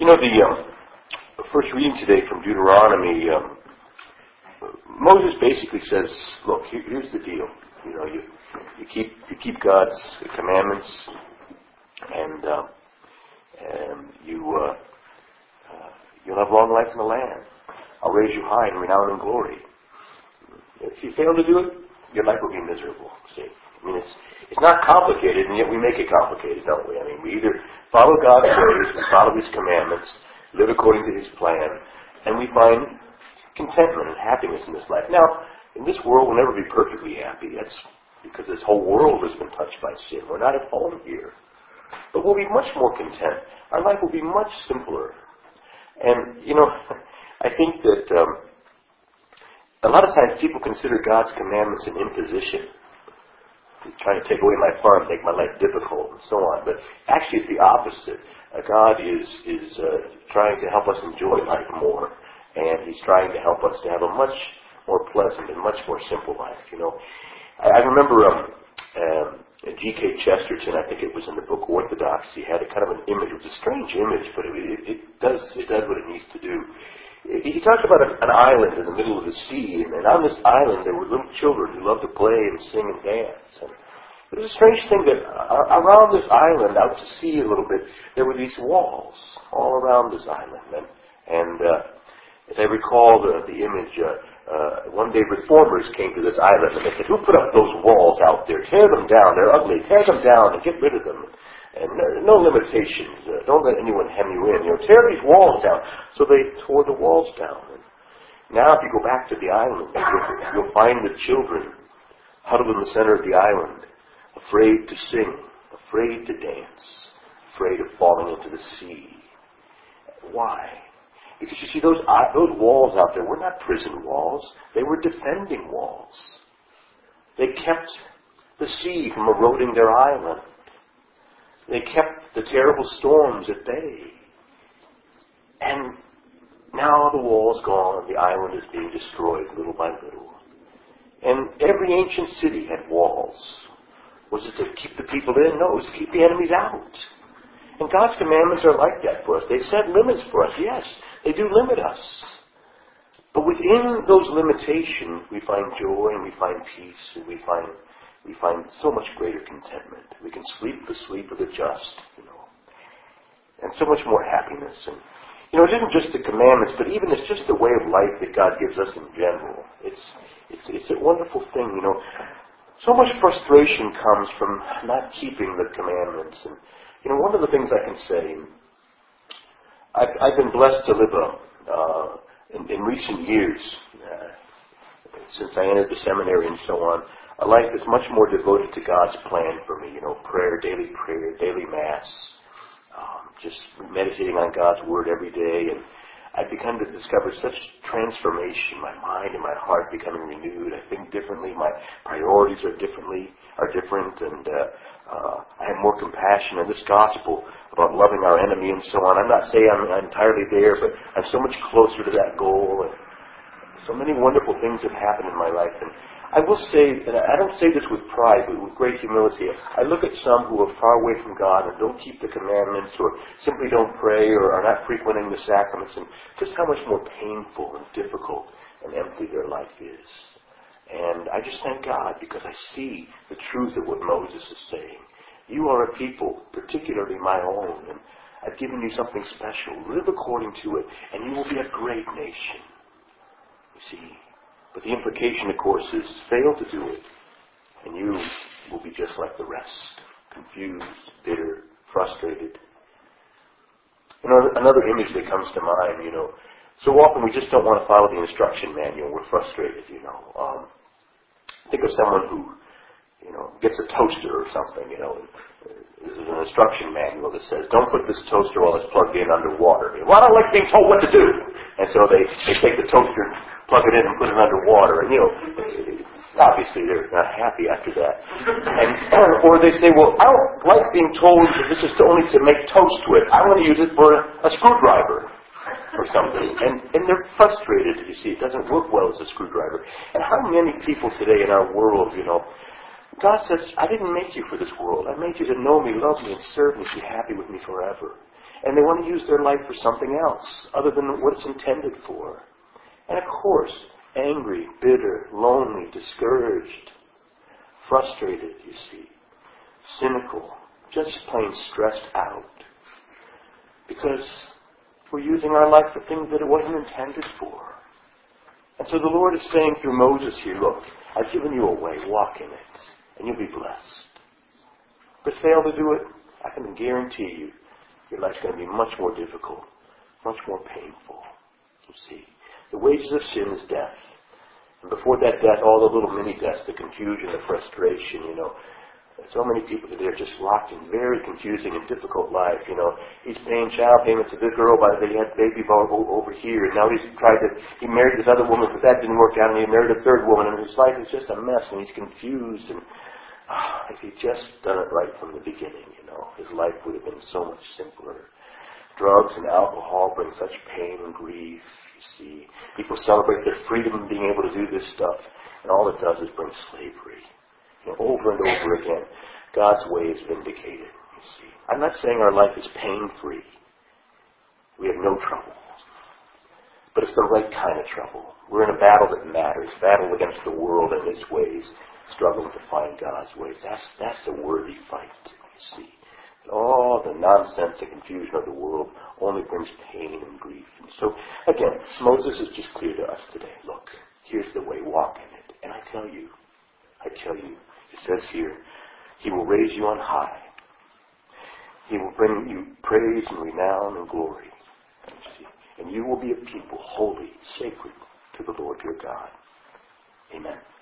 The first reading today from Deuteronomy, Moses basically says, look, here's the deal. You keep God's commandments, and you'll have long life in the land. I'll raise you high in renown and glory. If you fail to do it, your life will be miserable. See, it's not complicated, and yet we make it complicated, don't we? We either follow God's ways, we follow His commandments, live according to His plan, and we find contentment and happiness in this life. Now, in this world, we'll never be perfectly happy. That's because this whole world has been touched by sin. We're not at home here. But we'll be much more content. Our life will be much simpler. And, I think that a lot of times people consider God's commandments an imposition. He's trying to take away my fun, make my life difficult, and so on. But actually it's the opposite. God is trying to help us enjoy life more. And He's trying to help us to have a much more pleasant and much more simple life. I remember G.K. Chesterton, I think it was in the book Orthodoxy, had a kind of an image. It was a strange image, but it does what it needs to do. He talked about an island in the middle of the sea, and on this island there were little children who loved to play and sing and dance. And it was a strange thing that around this island, out to sea a little bit, there were these walls all around this island. And as I recall the image, one day reformers came to this island and they said, who put up those walls out there? Tear them down. They're ugly. Tear them down and get rid of them. And no limitations. Don't let anyone hem you in. Tear these walls down. So they tore the walls down. And now if you go back to the island, you'll find the children huddled in the center of the island, afraid to sing, afraid to dance, afraid of falling into the sea. Why? Because you see, those walls out there were not prison walls. They were defending walls. They kept the sea from eroding their island. They kept the terrible storms at bay. And now the wall's gone. The island is being destroyed little by little. And every ancient city had walls. Was it to keep the people in? No, it was to keep the enemies out. And God's commandments are like that for us. They set limits for us. Yes, they do limit us. But within those limitations, we find joy and we find peace and we find so much greater contentment. We can sleep the sleep of the just, and so much more happiness. And it isn't just the commandments, but even it's just the way of life that God gives us in general. It's a wonderful thing, So much frustration comes from not keeping the commandments. And one of the things I can say, I've been blessed to live in recent years, since I entered the seminary and so on, a life that's much more devoted to God's plan for me. Prayer, daily Mass, just meditating on God's Word every day. And I've begun to discover such transformation, my mind and my heart becoming renewed. I think differently. My priorities are different, and I have more compassion. And this gospel about loving our enemy and so on, I'm not saying I'm entirely there, but I'm so much closer to that goal. And so many wonderful things have happened in my life. And I will say, and I don't say this with pride, but with great humility, I look at some who are far away from God and don't keep the commandments or simply don't pray or are not frequenting the sacraments, and just how much more painful and difficult and empty their life is. And I just thank God because I see the truth of what Moses is saying. You are a people, particularly my own, and I've given you something special. Live according to it, and you will be a great nation. You see? But the implication, of course, is fail to do it, and you will be just like the rest, confused, bitter, frustrated. Another image that comes to mind, so often we just don't want to follow the instruction manual. We're frustrated, Think of someone who, gets a toaster or something, There's an instruction manual that says, don't put this toaster while it's plugged in underwater. Well, I don't like being told what to do. And so they take the toaster and plug it in and put it underwater. And, obviously they're not happy after that. And or they say, well, I don't like being told that this is only to make toast with. I want to use it for a screwdriver or something. And they're frustrated, you see. It doesn't work well as a screwdriver. And how many people today in our world, God says, I didn't make you for this world. I made you to know me, love me, and serve me, be happy with me forever. And they want to use their life for something else other than what it's intended for. And of course, angry, bitter, lonely, discouraged, frustrated, you see, cynical, just plain stressed out. Because we're using our life for things that it wasn't intended for. And so the Lord is saying through Moses here, look, I've given you a way, walk in it, and you'll be blessed. But fail to do it, I can guarantee you, your life's going to be much more difficult, much more painful. You see, the wages of sin is death. And before that death, all the little mini-deaths, the confusion, the frustration, so many people today are just locked in very confusing and difficult life. He's paying child payments to this girl, but he had baby over here, and now he married this other woman, but that didn't work out, and he married a third woman, and his life is just a mess, and he's confused, and if he'd just done it right from the beginning, his life would have been so much simpler. Drugs and alcohol bring such pain and grief, you see. People celebrate their freedom in being able to do this stuff, and all it does is bring slavery. Over and over again, God's way is vindicated, you see. I'm not saying our life is pain-free. We have no trouble. But it's the right kind of trouble. We're in a battle that matters, battle against the world and its ways, struggling to find God's ways. That's the worthy fight, you see. All the nonsense and confusion of the world only brings pain and grief. And so, again, Moses is just clear to us today. Look, here's the way, walk in it. And I tell you, it says here, He will raise you on high. He will bring you praise and renown and glory. And you will be a people holy, sacred to the Lord your God. Amen.